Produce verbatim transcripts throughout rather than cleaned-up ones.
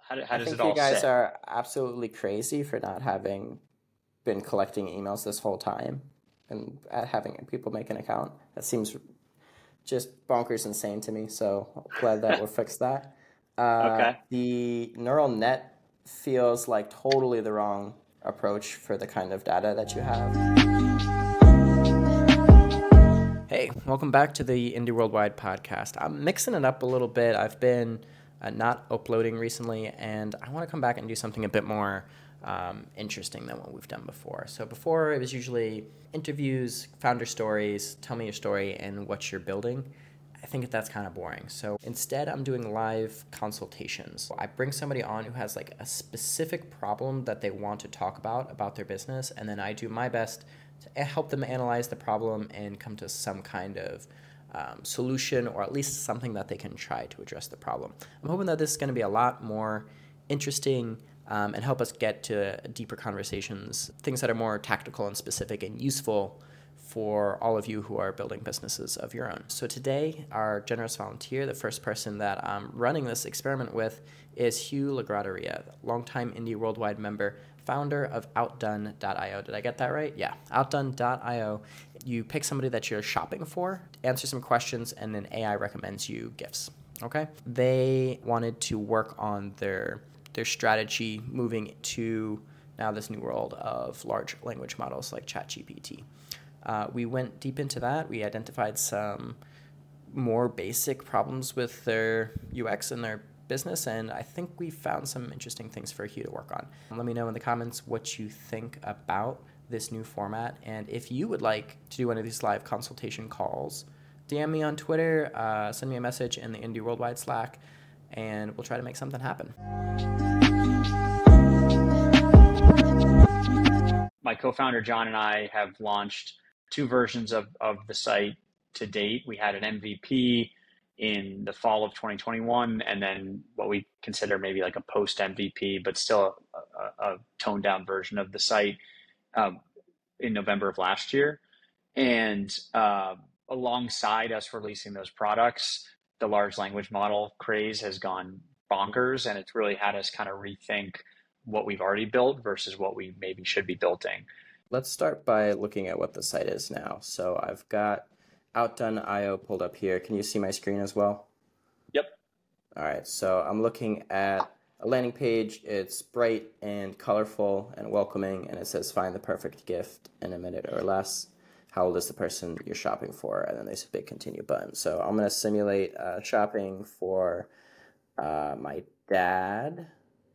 How, do- how I does it think you all guys sit? are absolutely crazy for not having been collecting emails this whole time and uh, having people make an account. That seems just bonkers insane to me. So glad that we'll fix that. Uh, Okay. the neural net feels like totally the wrong approach for the kind of data that you have. Hey, welcome back to the Indie Worldwide podcast. I'm mixing it up a little bit. I've been uh, not uploading recently, and I want to come back and do something a bit more um, interesting than what we've done before. So before, it was usually interviews, founder stories, tell me your story and what you're building. I think that's kind of boring. So instead, I'm doing live consultations. I bring somebody on who has like a specific problem that they want to talk about, about their business, and then I do my best to help them analyze the problem and come to some kind of um, solution, or at least something that they can try to address the problem. I'm hoping that this is going to be a lot more interesting um, and help us get to deeper conversations, things that are more tactical and specific and useful for all of you who are building businesses of your own. So today, our generous volunteer, the first person that I'm running this experiment with, is Hugh Lagraderia, longtime Indie Worldwide member, founder of outdone dot io. Did I get that right? Yeah, outdone dot io. You pick somebody that you're shopping for, answer some questions, and then A I recommends you gifts. Okay? They wanted to work on their their strategy moving to now this new world of large language models like ChatGPT. Uh, we went deep into that. We identified some more basic problems with their U X and their business, and I think we found some interesting things for Hugh to work on. Let me know in the comments what you think about this new format, and if you would like to do one of these live consultation calls, D M me on Twitter, uh, send me a message in the Indie Worldwide Slack, and we'll try to make something happen. My co-founder John and I have launched two versions of, of the site to date. We had an M V P in the fall of twenty twenty-one, and then what we consider maybe like a post M V P, but still a, a, a toned down version of the site um, in November of last year. And uh, alongside us releasing those products, the large language model craze has gone bonkers, and it's really had us kind of rethink what we've already built versus what we maybe should be building. Let's start by looking at what the site is now. So I've got outdone dot io pulled up here. Can you see my screen as well? Yep. All right, so I'm looking at a landing page. It's bright and colorful and welcoming, and it says find the perfect gift in a minute or less. How old is the person you're shopping for? And then there's a big continue button. So I'm going to simulate uh, shopping for uh, my dad.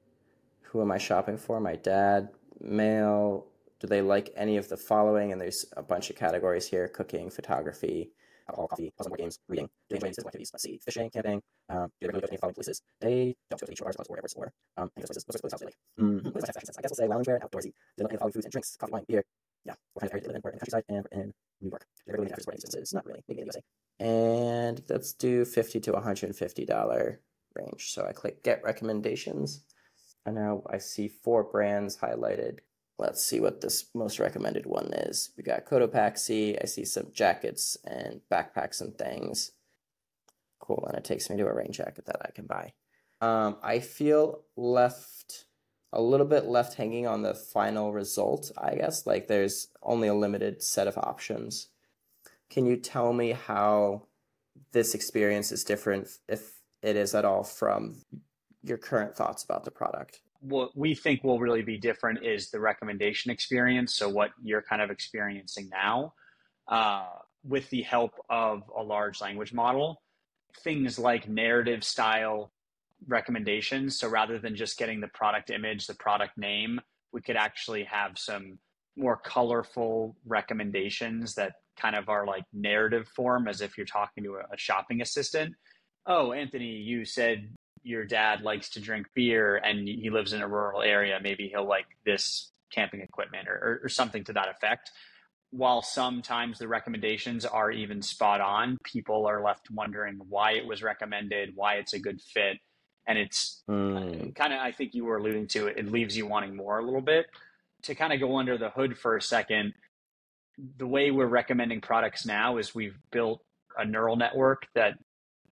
Who am I shopping for? My dad, male. Do they like any of the following? And there's a bunch of categories here: cooking, photography, alcohol, coffee, puzzle board games, reading. Do they enjoy any physical activities? Let's see: fishing, camping. Um, do they really go to any of the following places? They don't go to beach bars, clubs, or whatever it's for. Um, any of those places. Those are the places they like. Mm-hmm. What is my fashion sense? I guess we'll say loungewear and outdoorsy. Do they like any of the following foods and drinks? Coffee, wine, beer. Yeah. What kind of area do they live in? We're in the countryside and we're in New York. Do they really need after sporting distances? Not really. Maybe in the U S A. And let's do fifty to one hundred fifty dollars range. So I click get recommendations. And now I see four brands highlighted. Let's see what this most recommended one is. We got Cotopaxi. I see some jackets and backpacks and things. Cool, and it takes me to a rain jacket that I can buy. Um, I feel left a little bit left hanging on the final result, I guess. Like there's only a limited set of options. Can you tell me how this experience is different, if it is at all, from your current thoughts about the product? What we think will really be different is the recommendation experience. So, what you're kind of experiencing now, uh, with the help of a large language model, things like narrative style recommendations. So rather than just getting the product image, the product name, we could actually have some more colorful recommendations that kind of are like narrative form, as if you're talking to a shopping assistant. Oh, Anthony, you said your dad likes to drink beer and he lives in a rural area. Maybe he'll like this camping equipment, or, or, or something to that effect. While sometimes the recommendations are even spot on, people are left wondering why it was recommended, why it's a good fit. And it's Mm. kind of, I think you were alluding to it, it leaves you wanting more a little bit. To kind of go under the hood for a second, the way we're recommending products now is we've built a neural network that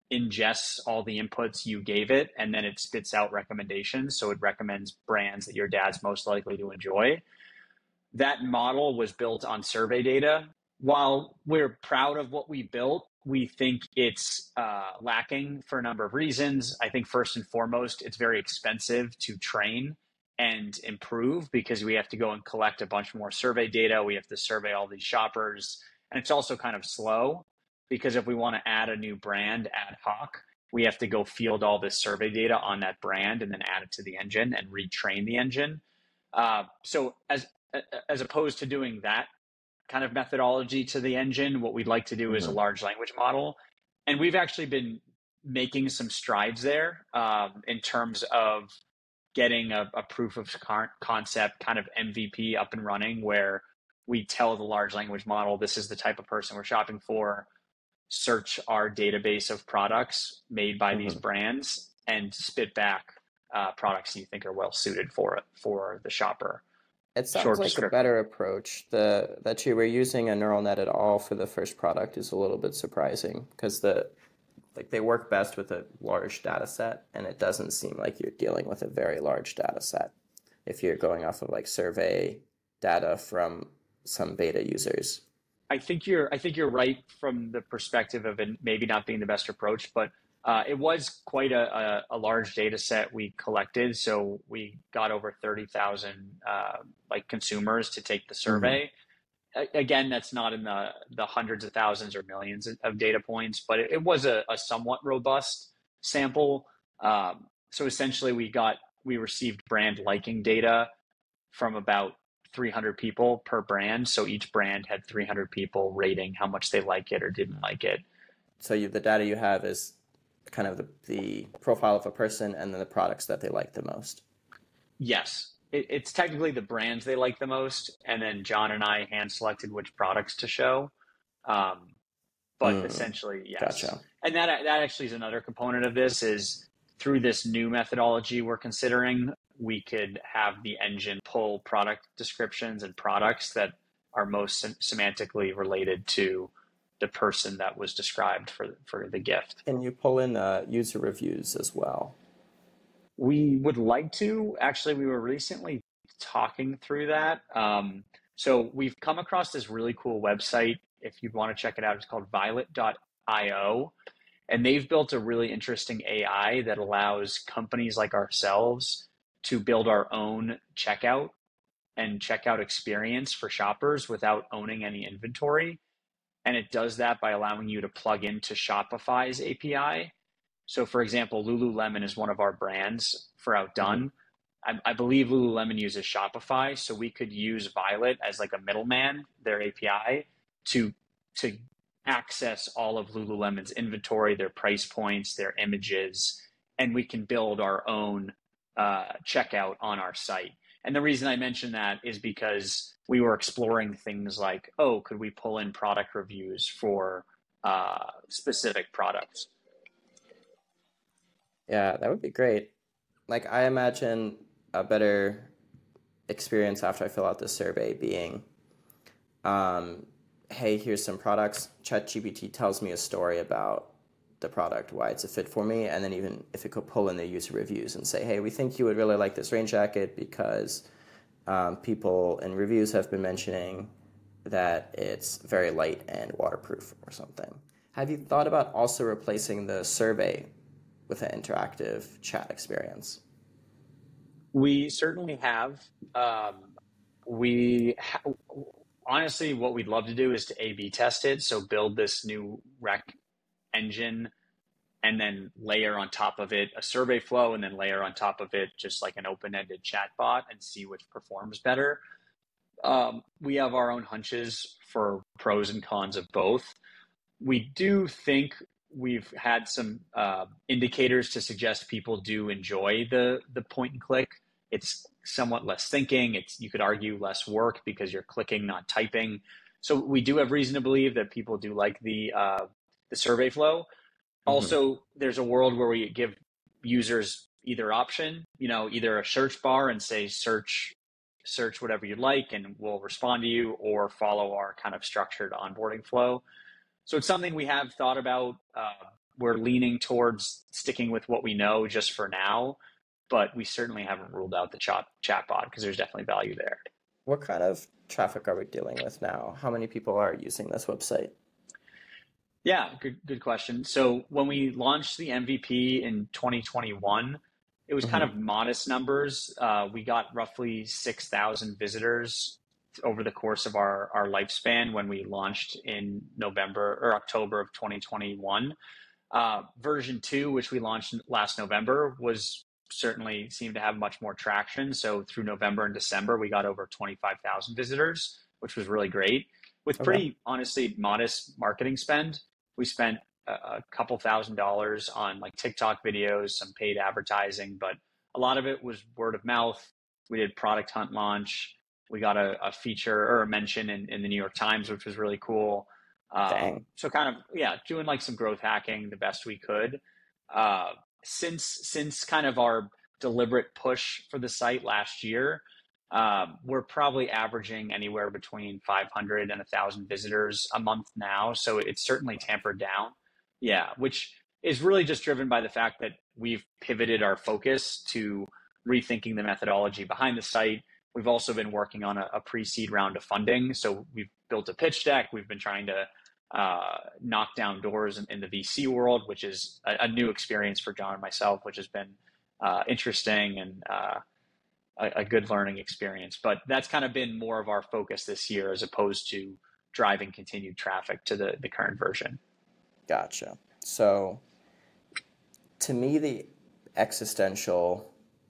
ingests all the inputs you gave it, and then it spits out recommendations. So it recommends brands that your dad's most likely to enjoy. That model was built on survey data. While we're proud of what we built, we think it's uh, lacking for a number of reasons. I think first and foremost, it's very expensive to train and improve because we have to go and collect a bunch more survey data. We have to survey all these shoppers. And it's also kind of slow because if we want to add a new brand ad hoc, we have to go field all this survey data on that brand and then add it to the engine and retrain the engine. Uh, so as as opposed to doing that kind of methodology to the engine, what we'd like to do mm-hmm. is a large language model. And we've actually been making some strides there um, in terms of getting a, a proof of concept kind of M V P up and running, where we tell the large language model, this is the type of person we're shopping for, search our database of products made by mm-hmm. these brands, and spit back uh, products you think are well suited for it, for the shopper. It sounds like a better approach. The that you were using a neural net at all for the first product is a little bit surprising because the like they work best with a large data set, and it doesn't seem like you're dealing with a very large data set if you're going off of like survey data from some beta users. I think you're I think you're right from the perspective of it maybe not being the best approach, but uh, it was quite a, a, a large data set we collected. So we got over thirty thousand uh, like consumers to take the survey. Mm-hmm. Again, that's not in the, the hundreds of thousands or millions of data points, but it, it was a, a somewhat robust sample. Um, so essentially we got, we received brand liking data from about three hundred people per brand. So each brand had three hundred people rating how much they like it or didn't like it. So you, the data you have is kind of the, the profile of a person and then the products that they like the most. Yes. It, it's technically the brands they like the most. And then John and I hand selected which products to show. Um, but mm, essentially, yes. Gotcha. And that, that actually is another component of this is through this new methodology we're considering, we could have the engine pull product descriptions and products that are most sem- semantically related to the person that was described for for the gift. Can you pull in uh, user reviews as well? We would like to. Actually, we were recently talking through that. Um, so we've come across this really cool website. If you'd want to check it out, it's called violet dot io. And they've built a really interesting A I that allows companies like ourselves to build our own checkout and checkout experience for shoppers without owning any inventory. And it does that by allowing you to plug into Shopify's A P I. So for example, Lululemon is one of our brands for Outdone. Mm-hmm. I, I believe Lululemon uses Shopify. So we could use Violet as like a middleman, their A P I, to, to access all of Lululemon's inventory, their price points, their images, and we can build our own uh, checkout on our site. And the reason I mention that is because we were exploring things like, oh, could we pull in product reviews for uh, specific products? Yeah, that would be great. Like, I imagine a better experience after I fill out the survey being, um, hey, here's some products. ChatGPT tells me a story about the product, why it's a fit for me, and then even if it could pull in the user reviews and say, hey, we think you would really like this rain jacket because um, people in reviews have been mentioning that it's very light and waterproof or something. Have you thought about also replacing the survey with an interactive chat experience? We certainly have. Um, we ha- honestly, what we'd love to do is to A B test it. So build this new rec engine and then layer on top of it a survey flow and then layer on top of it just like an open-ended chat bot and see which performs better. Um, we have our own hunches for pros and cons of both. We do think we've had some uh, indicators to suggest people do enjoy the the point and click. It's somewhat less thinking. It's, you could argue, less work because you're clicking, not typing. So we do have reason to believe that people do like the uh, the survey flow. Mm-hmm. Also, there's a world where we give users either option, you know, either a search bar and say search search whatever you'd like and we'll respond to you, or follow our kind of structured onboarding flow. So it's something we have thought about. Uh, we're leaning towards sticking with what we know just for now, but we certainly haven't ruled out the chat chatbot because there's definitely value there. What kind of traffic are we dealing with now? How many people are using this website? Yeah, good good question. So when we launched the M V P in twenty twenty-one, it was kind Mm-hmm. of modest numbers. Uh, we got roughly six thousand visitors over the course of our, our lifespan when we launched in November or October of twenty twenty-one. Uh, version two, which we launched last November, was certainly seemed to have much more traction. So through November and December, we got over twenty-five thousand visitors, which was really great with Okay. pretty honestly modest marketing spend. We spent a, a couple thousand dollars on like TikTok videos, some paid advertising, but a lot of it was word of mouth. We did product hunt launch. We got a, a feature or a mention in, in the New York Times, which was really cool. Um, Dang. so kind of, yeah, doing like some growth hacking the best we could. Uh, since, since kind of our deliberate push for the site last year, um, we're probably averaging anywhere between five hundred and one thousand visitors a month now. So it's certainly tampered down. Yeah, which is really just driven by the fact that we've pivoted our focus to rethinking the methodology behind the site. We've also been working on a, a pre-seed round of funding. So we've built a pitch deck. We've been trying to uh, knock down doors in, in the V C world, which is a, a new experience for John and myself, which has been uh, interesting and uh, a, a good learning experience. But that's kind of been more of our focus this year as opposed to driving continued traffic to the, the current version. Gotcha. So to me, the existential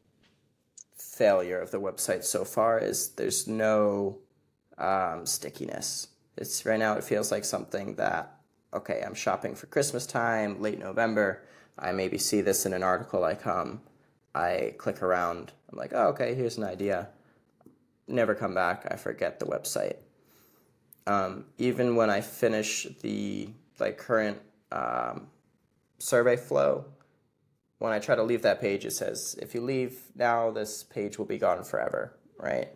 failure of the website so far is there's no um, stickiness. It's right now it feels like something that, okay, I'm shopping for Christmas time, late November. I maybe see this in an article I come. I click around. I'm like, oh, okay, here's an idea. Never come back. I forget the website. Um, even when I finish the like current um, survey flow, when I try to leave that page, it says, if you leave now, this page will be gone forever, right?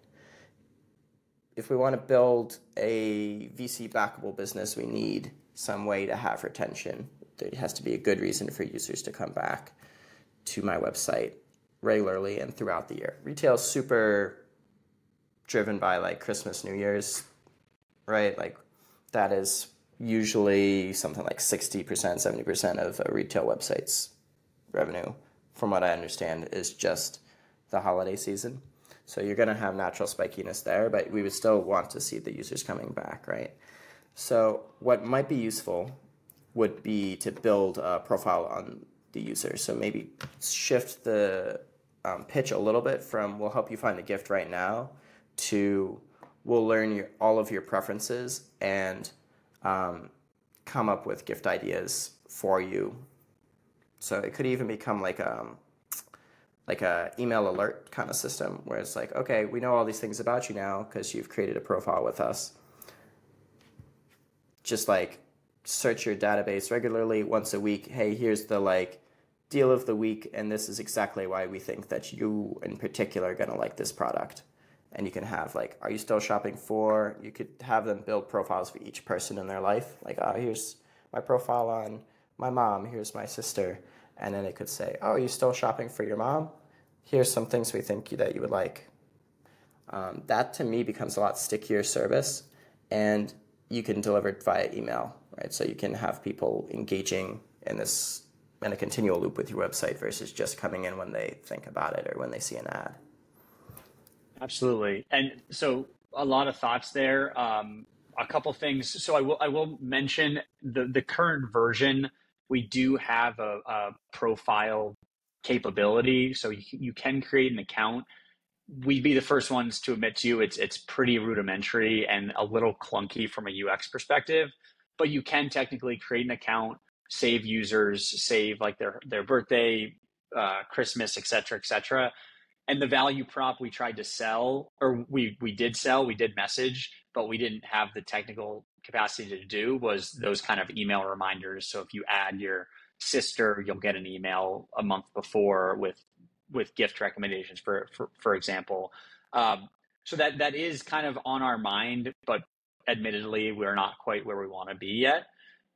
If we want to build a V C backable business, we need some way to have retention. There has to be a good reason for users to come back to my website regularly and throughout the year. Retail is super driven by like Christmas, New Year's, right? Like that is usually something like sixty percent, seventy percent of a retail website's revenue, from what I understand, is just the holiday season. So you're going to have natural spikiness there, but we would still want to see the users coming back, right? So what might be useful would be to build a profile on the user. So maybe shift the um, pitch a little bit from we'll help you find a gift right now to we'll learn your, all of your preferences and um, come up with gift ideas for you. So it could even become like a, like a email alert kind of system where it's like, okay, we know all these things about you now because you've created a profile with us. Just like search your database regularly once a week. Hey, here's the like deal of the week, and this is exactly why we think that you in particular are going to like this product. And you can have like, are you still shopping for? You could have them build profiles for each person in their life. Like, oh, here's my profile on my mom. Here's my sister. And then it could say, oh, are you still shopping for your mom? Here's some things we think that you would like. Um, that to me becomes a lot stickier service, and you can deliver it via email, right? So you can have people engaging in this in a continual loop with your website versus just coming in when they think about it or when they see an ad. Absolutely. And so a lot of thoughts there. Um, a couple things. So I will I will mention the the current version. We do have a, a profile capability, so you, you can create an account. We'd be the first ones to admit to you it's it's pretty rudimentary and a little clunky from a U X perspective, but you can technically create an account, save users, save like their their birthday, uh, Christmas, et cetera, et cetera. And the value prop we tried to sell, or we we did sell, we did message, but we didn't have the technical capacity to do was those kind of email reminders. So if you add your sister, you'll get an email a month before with with gift recommendations, for for, for example. Um, so that that is kind of on our mind, but admittedly, we're not quite where we want to be yet.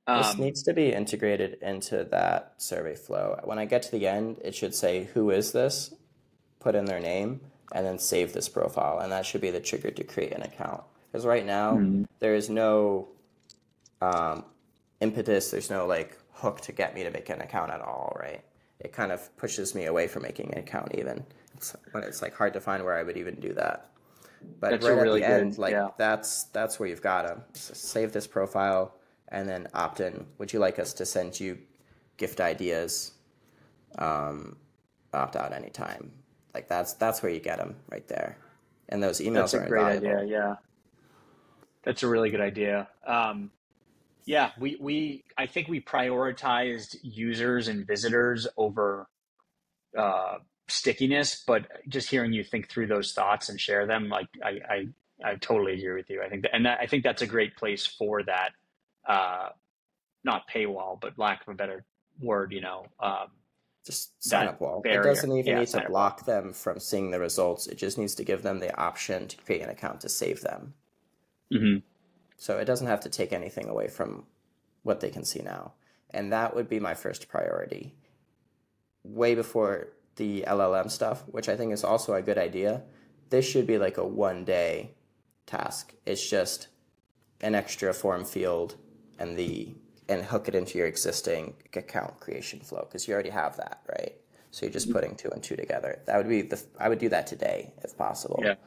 This Um, needs to be integrated into that survey flow. When I get to the end, it should say, who is this? Put in their name, and then save this profile. And that should be the trigger to create an account. Because right now, mhm. there is no um, impetus, there's no like hook to get me to make an account at all, right? It kind of pushes me away from making an account even. It's, when it's like hard to find where I would even do that. But That's a right at really the good, end, like yeah. that's that's where you've got to save this profile and then opt in. Would you like us to send you gift ideas? Um, Opt out anytime. Like that's that's where you get them right there. And those That's emails a are great idea. invaluable. Yeah. That's a really good idea. Um, yeah, we, we, I think we prioritized users and visitors over uh, stickiness, but just hearing you think through those thoughts and share them, like I, I, I totally agree with you. I think that, and that, I think that's a great place for that, uh, not paywall, but lack of a better word, you know, um, Just sign that up wall. It barrier. doesn't even Yeah, need to sign up wall. block them from seeing the results. It just needs to give them the option to create an account to save them. Hmm. So it doesn't have to take anything away from what they can see now. And that would be my first priority. Way before the L L M stuff, which I think is also a good idea. This should be like a one day task. It's just an extra form field and the and hook it into your existing account creation flow because you already have that, right? So you're just putting two and two together. That would be the I would do that today if possible Yeah,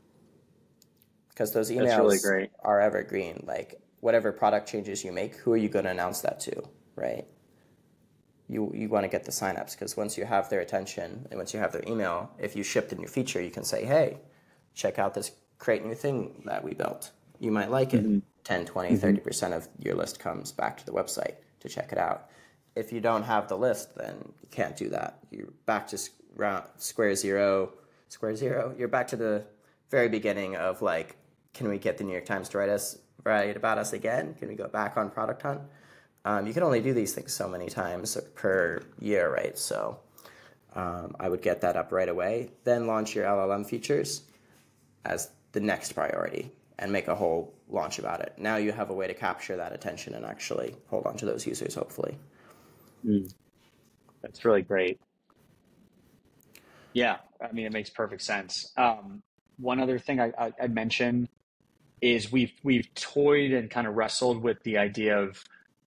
because those that's really emails great. are evergreen. Like whatever product changes you make, who are you going to announce that to, right? You you want to get the signups because once you have their attention and once you have their email, if you shipped a new feature, you can say, hey, check out this great new thing that we built. You might like it. Hmm. ten, twenty, Hmm. thirty percent of your list comes back to the website to check it out. If you don't have the list, then you can't do that. You're back to square zero, square zero. You're back to the very beginning of like, can we get the New York Times to write us, write about us again? Can we go back on Product Hunt? Um, you can only do these things so many times per year, right? So um, I would get that up right away. Then launch your L L M features as the next priority and make a whole launch about it. Now you have a way to capture that attention and actually hold on to those users, hopefully. Mm, that's really great. Yeah, I mean, it makes perfect sense. Um, one other thing I, I, I mentioned is we've we've toyed and kind of wrestled with the idea of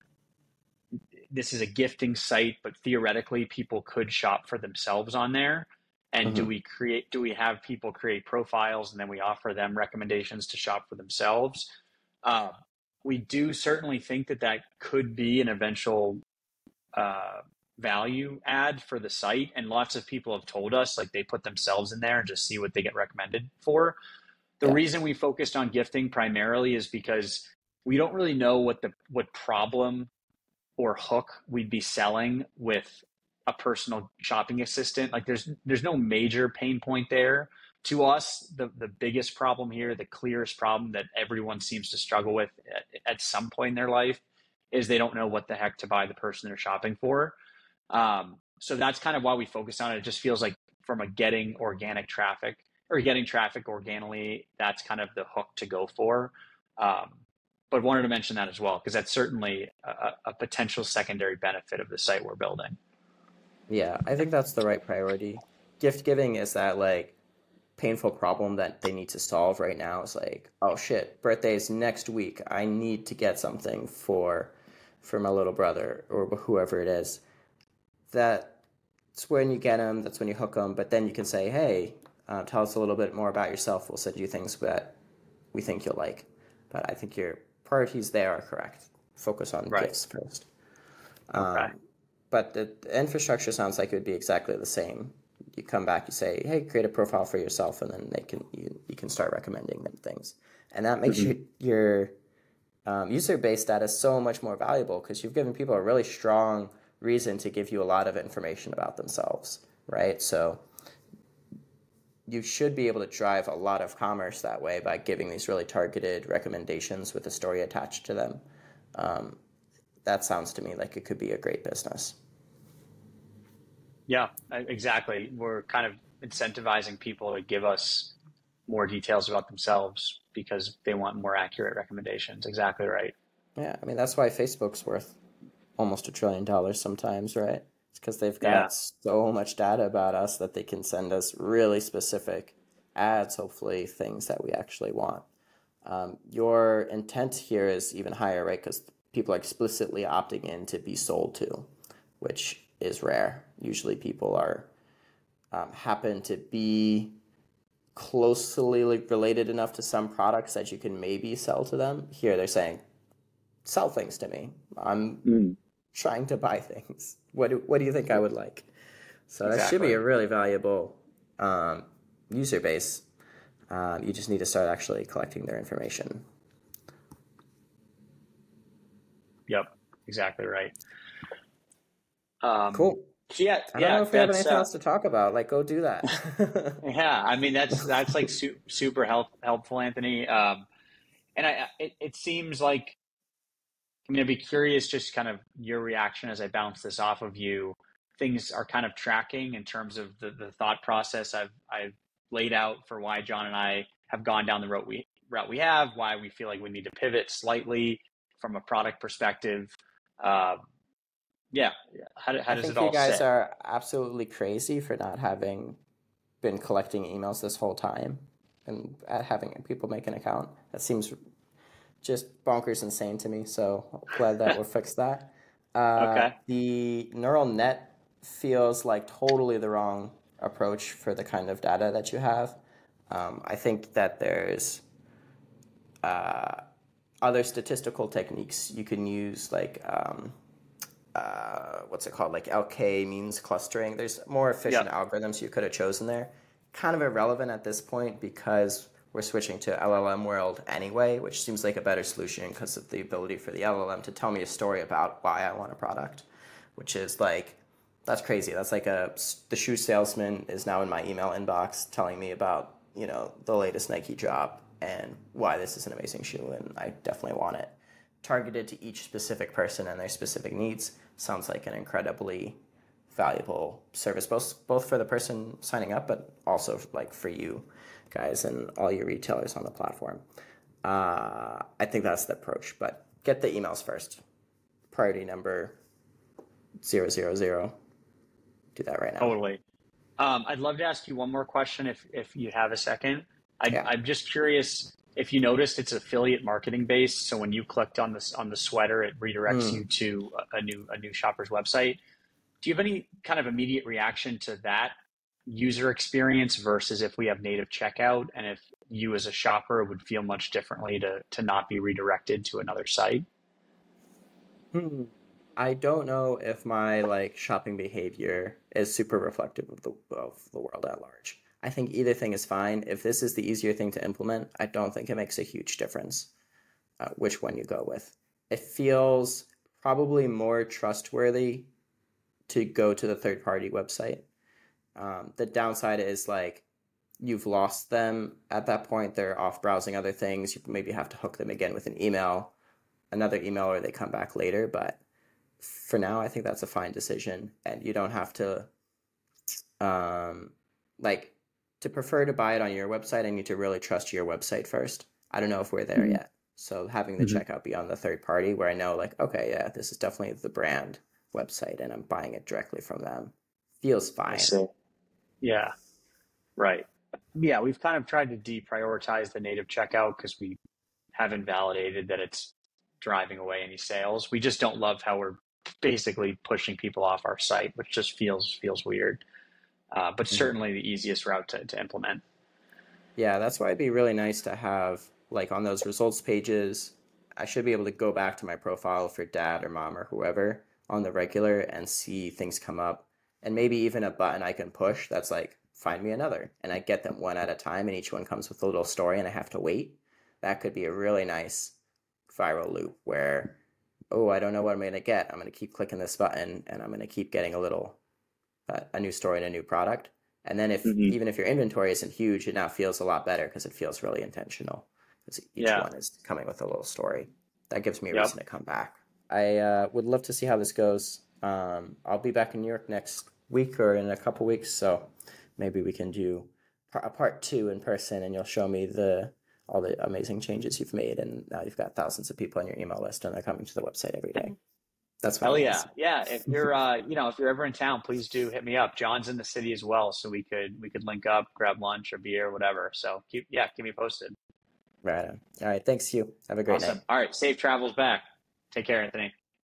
this is a gifting site, but theoretically people could shop for themselves on there. And do Mm-hmm. we create, do we have people create profiles and then we offer them recommendations to shop for themselves? Uh, we do certainly think that that could be an eventual uh, value add for the site. And lots of people have told us like they put themselves in there and just see what they get recommended for. The Yeah. reason we focused on gifting primarily is because we don't really know what the what problem or hook we'd be selling with a personal shopping assistant. Like there's there's no major pain point there. To us, the, the biggest problem here, the clearest problem that everyone seems to struggle with at, at some point in their life is they don't know what the heck to buy the person they're shopping for. Um, so that's kind of why we focus on it. It just feels like from a getting organic traffic or getting traffic organically, that's kind of the hook to go for. Um, but wanted to mention that as well, because that's certainly a, a potential secondary benefit of the site we're building. Yeah, I think that's the right priority. Gift giving is that like painful problem that they need to solve right now. It's like, oh shit, birthday's next week. I need to get something for for my little brother or whoever it is. That's when you get them. That's when you hook them. But then you can say, hey, uh, tell us a little bit more about yourself. We'll send you things that we think you'll like. But I think your priorities there are correct. Focus on Right. gifts first. Okay. Um, but the, the infrastructure sounds like it would be exactly the same. You come back, you say, "Hey, create a profile for yourself," and then they can you, you can start recommending them things, and that makes Mm-hmm. you, your um, user base data so much more valuable because you've given people a really strong reason to give you a lot of information about themselves, right? So you should be able to drive a lot of commerce that way by giving these really targeted recommendations with a story attached to them. Um, that sounds to me like it could be a great business. Yeah, exactly. We're kind of incentivizing people to give us more details about themselves because they want more accurate recommendations. Exactly right. Yeah, I mean that's why Facebook's worth almost a trillion dollars sometimes, right? It's because they've Yeah. got so much data about us that they can send us really specific ads, hopefully things that we actually want. Um, your intent here is even higher, right? Because people are explicitly opting in to be sold to, which is rare. Usually people are um, happen to be closely related enough to some products that you can maybe sell to them. Here they're saying, sell things to me. I'm Mm, trying to buy things. What do, what do you think I would like? So that should be exactly. a really valuable um, user base. Um, you just need to start actually collecting their information. Yep. Exactly right. Um, Cool. so yeah, I don't know yeah, if we have that's anything uh, else to talk about. Like, go do that. yeah. I mean, that's that's like su super help helpful, Anthony. Um, and I it, it seems like I'm gonna be curious, just kind of your reaction as I bounce this off of you. Things are kind of tracking in terms of the the thought process I've I've laid out for why John and I have gone down the road we route we have, why we feel like we need to pivot slightly from a product perspective. Uh, yeah, how how I does it think you all guys sit? are absolutely crazy for not having been collecting emails this whole time and at having people make an account. That seems just bonkers insane to me. So glad that we'll fix that. Uh, Okay. the neural net feels like totally the wrong approach for the kind of data that you have. Um, I think that there's uh, other statistical techniques you can use, like um, uh, what's it called, like L K means clustering. There's more efficient Yep. algorithms you could have chosen there. Kind of irrelevant at this point because we're switching to L L M world anyway, which seems like a better solution because of the ability for the L L M to tell me a story about why I want a product, which is like, that's crazy. That's like a, the shoe salesman is now in my email inbox telling me about, you know, the latest Nike drop and why this is an amazing shoe and I definitely want it. Targeted to each specific person and their specific needs sounds like an incredibly valuable service, both both for the person signing up, but also like for you guys and all your retailers on the platform. Uh, I think that's the approach, but get the emails first. Priority number zero zero zero. Do that right now. Totally. Um, I'd love to ask you one more question if if you have a second. I, Yeah. I'm just curious if you noticed it's affiliate marketing based. So when you clicked on this on the sweater, it redirects you Mm. to a, a new a new shopper's website. Do you have any kind of immediate reaction to that user experience versus if we have native checkout and if you as a shopper would feel much differently to to not be redirected to another site? Hmm. I don't know if my like shopping behavior is super reflective of the of the world at large. I think either thing is fine. If this is the easier thing to implement, I don't think it makes a huge difference uh, which one you go with. It feels probably more trustworthy to go to the third party website. Um, the downside is like you've lost them at that point. They're off browsing other things. You maybe have to hook them again with an email, another email, or they come back later. But for now, I think that's a fine decision, and you don't have to um, like to prefer to buy it on your website. I need to really trust your website first. I don't know if we're there Mhm. yet. So having the Mhm. checkout be on the third party, where I know like, okay, yeah, this is definitely the brand website, and I'm buying it directly from them, feels I fine. see. Yeah, right. Yeah, we've kind of tried to deprioritize the native checkout because we haven't validated that it's driving away any sales. We just don't love how we're basically pushing people off our site, which just feels feels weird. Uh, but Mhm. certainly the easiest route to, to implement. Yeah, that's why it'd be really nice to have like on those results pages. I should be able to go back to my profile for dad or mom or whoever on the regular and see things come up, and maybe even a button I can push that's like find me another, and I get them one at a time, and each one comes with a little story, and I have to wait. That could be a really nice viral loop where, oh, I don't know what I'm gonna get. I'm gonna keep clicking this button, and I'm gonna keep getting a little uh, a new story and a new product. And then if Hmm. even if your inventory isn't huge, it now feels a lot better because it feels really intentional. Because each Yeah. one is coming with a little story. That gives me a Yep. reason to come back. I uh, would love to see how this goes. Um, I'll be back in New York next week or in a couple weeks, so maybe we can do a part two in person, and you'll show me the all the amazing changes you've made, and now you've got thousands of people on your email list, and they're coming to the website every day. That's what Hell it yeah. is. Yeah. If you're, uh, you know, if you're ever in town, please do hit me up. John's in the city as well. So we could, we could link up, grab lunch or beer or whatever. So keep, yeah, keep me posted. Right on. All right. Thanks, you. Have a great Awesome. night. All right. Safe travels back. Take care, Anthony.